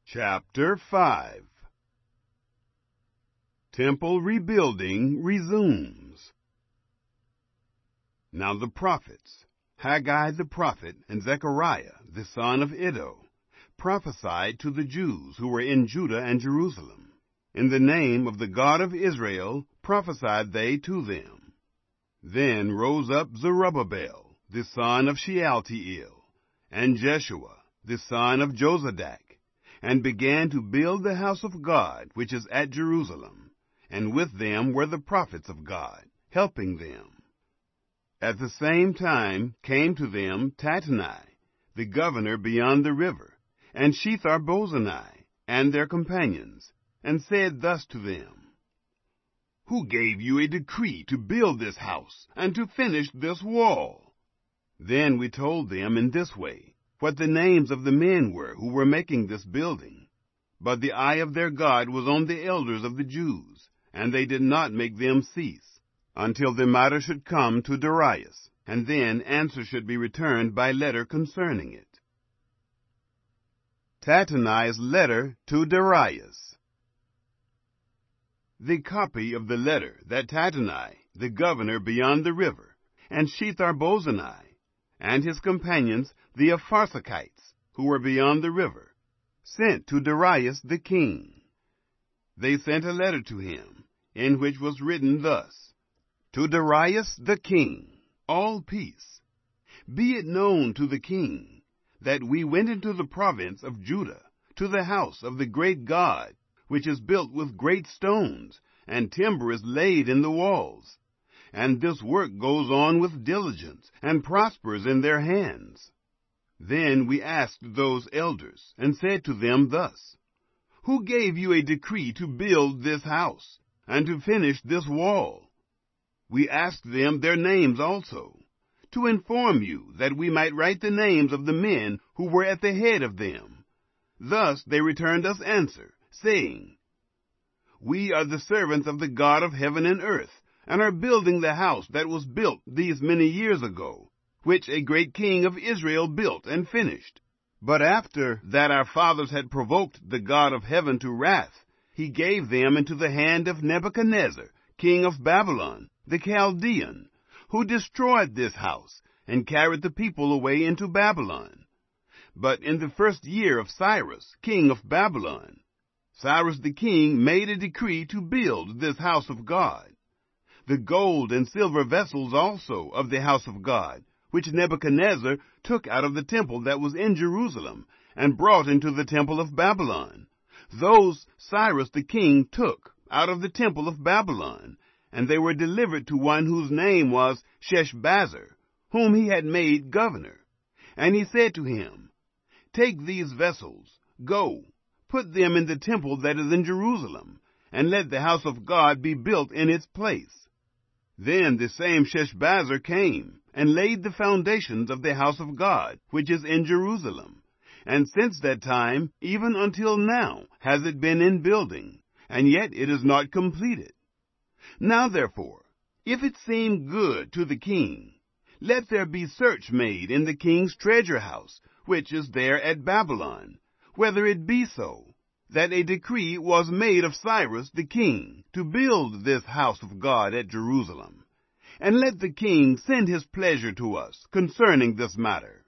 Chapter 5. Temple rebuilding resumes. Now the prophets, Haggai the prophet and Zechariah the son of Iddo, prophesied to the Jews who were in Judah and Jerusalem. In the name of the God of Israel prophesied they to them. Then rose up Zerubbabel the son of Shealtiel, and Jeshua the son of Jozadak, and began to build the house of God which is at Jerusalem, and with them were the prophets of God, helping them. At the same time came to them Tattenai, the governor beyond the river, and Shethar-bozenai, and their companions, and said thus to them, Who gave you a decree to build this house, and to finish this wall? Then we told them in this way, what the names of the men were who were making this building. But the eye of their God was on the elders of the Jews, and they did not make them cease, until the matter should come to Darius, and then answer should be returned by letter concerning it. Tattenai's letter to Darius. The copy of the letter that Tattenai, the governor beyond the river, and Shethar-bozenai, and his companions, the Apharsachites, who were beyond the river, sent to Darius the king. They sent a letter to him, in which was written thus, To Darius the king, all peace. Be it known to the king, that we went into the province of Judah, to the house of the great God, which is built with great stones, and timber is laid in the walls. And this work goes on with diligence, and prospers in their hands. Then we asked those elders, and said to them thus, Who gave you a decree to build this house, and to finish this wall? We asked them their names also, to inform you that we might write the names of the men who were at the head of them. Thus they returned us answer, saying, We are the servants of the God of heaven and earth, and are building the house that was built these many years ago, which a great king of Israel built and finished. But after that our fathers had provoked the God of heaven to wrath, he gave them into the hand of Nebuchadnezzar, king of Babylon, the Chaldean, who destroyed this house, and carried the people away into Babylon. But in the first year of Cyrus, king of Babylon, Cyrus the king made a decree to build this house of God. The gold and silver vessels also of the house of God, which Nebuchadnezzar took out of the temple that was in Jerusalem, and brought into the temple of Babylon. Those Cyrus the king took out of the temple of Babylon, and they were delivered to one whose name was Sheshbazzar, whom he had made governor. And he said to him, Take these vessels, go, put them in the temple that is in Jerusalem, and let the house of God be built in its place. Then the same Sheshbazzar came, and laid the foundations of the house of God, which is in Jerusalem. And since that time, even until now, has it been in building, and yet it is not completed. Now therefore, if it seem good to the king, let there be search made in the king's treasure house, which is there at Babylon, whether it be so, that a decree was made of Cyrus the king to build this house of God at Jerusalem. And let the king send his pleasure to us concerning this matter.